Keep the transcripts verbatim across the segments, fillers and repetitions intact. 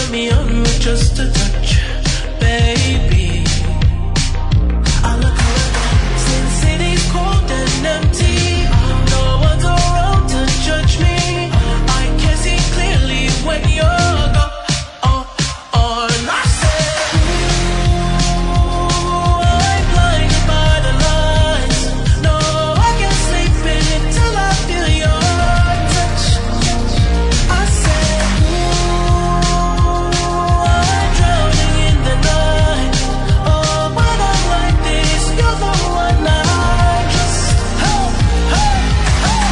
me on with just a touch, baby. I look around, since city's cold and empty, no one's around to judge me. I can see clearly when you're gone. Oh, oh, and I said, ooh, I'm blinded by the lights. No, I can't sleep in it till I feel your touch. I said, ooh, I'm drowning in the night. Oh, when I'm like this, you're the one I just, hey, hey, hey.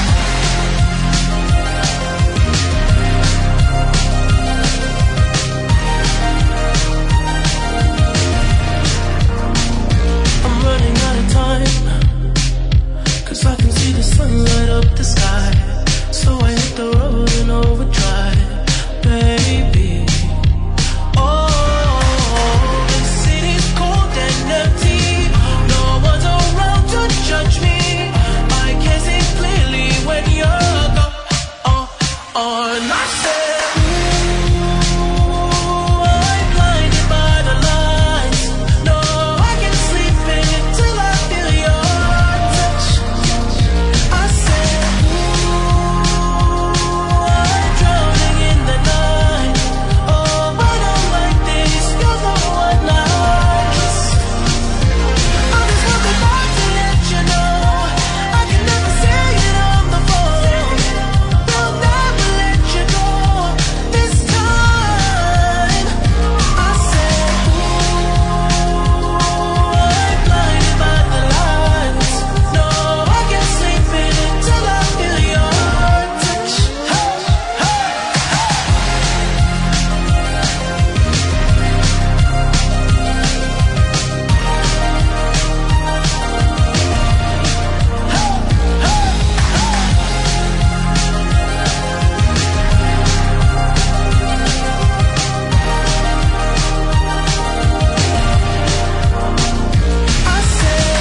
I'm running out of time, 'cause I can see the sun light up the sky. So I hit the road in overdrive, baby. Oh, the city's cold and empty. No one's around to judge me. I can see clearly when you're gone. Oh, oh, and I said, ooh, I'm blinded by the lights. No, I can't sleep in it till I feel your touch. I said, ooh, I'm drowning in the night. Oh, when I'm like this, you're the one I just, I just want the light to let you know I can never say it on the phone. They'll never let you go this time. I said, ooh, I'm blinded by the lights. No, I can't sleep in it till I feel your touch. Hey, hey, I said,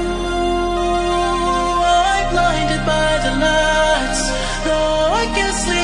ooh, I'm blinded by the lights. No, I can't sleep